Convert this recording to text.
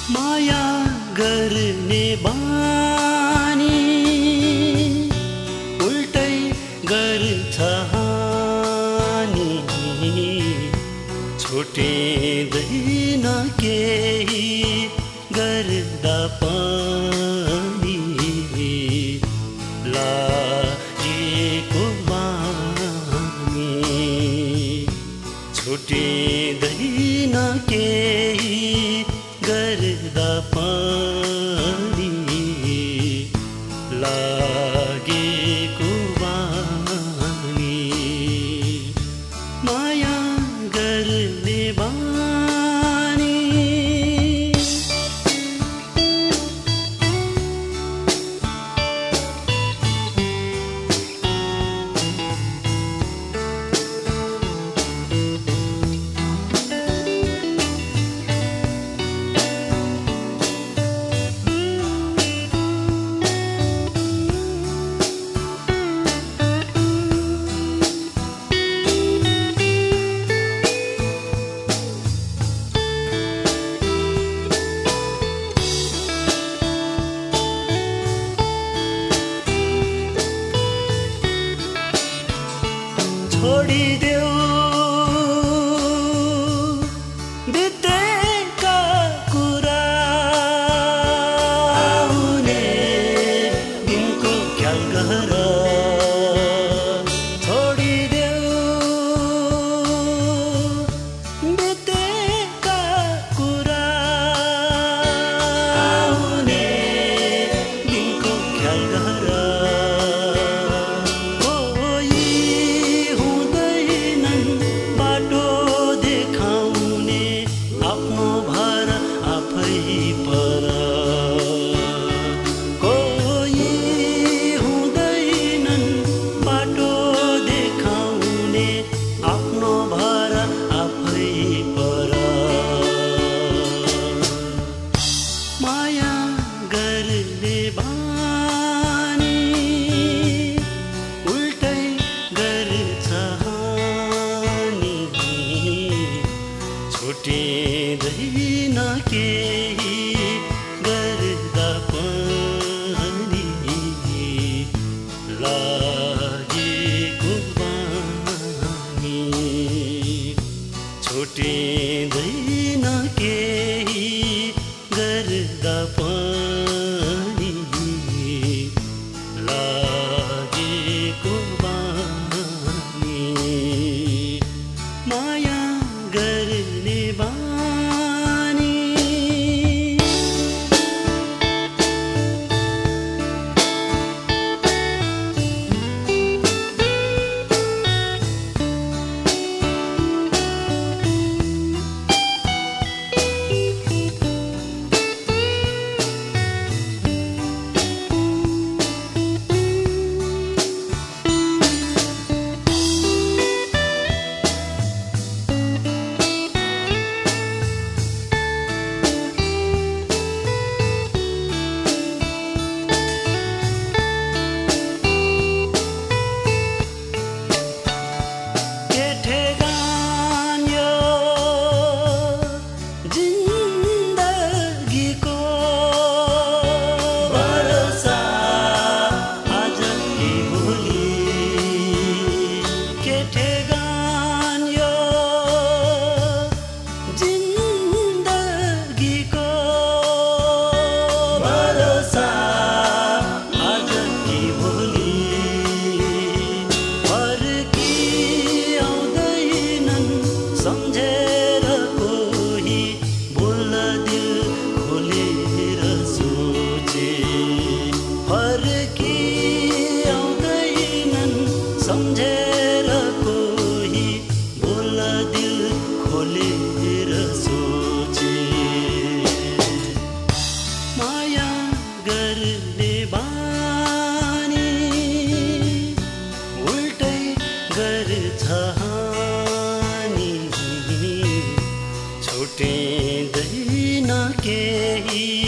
माया गर्ने बानी उल्टै गर्छ हानि छुटिँदैन केही गर्दा पनि लागेको बानी छुटिँदैन केही गर्दा पनि लागेको बानी माया गर्ने बानी छोडिदेऊ बितेका कुरा हुने दिनको ख्याल गर छोडिदेऊ बितेका कुरा हुने दिनको ख्याल गर माया गर्ने बानी उल्टै गर्छ हानि छुटिँदैन केही गर्दा पनि लागेको बानी छुटिँदैन केही गर्दा पनि लागेको बानी माया गर्ने बानी सम्झेर कोही बोल्न दिल खोलेर सोचे फर्की आउँदैनन् सम्झेर कोही बोल्न दिल खोलेर सोचे माया गर्ने बानी उल्टै गर्छ छुटिँदैन केही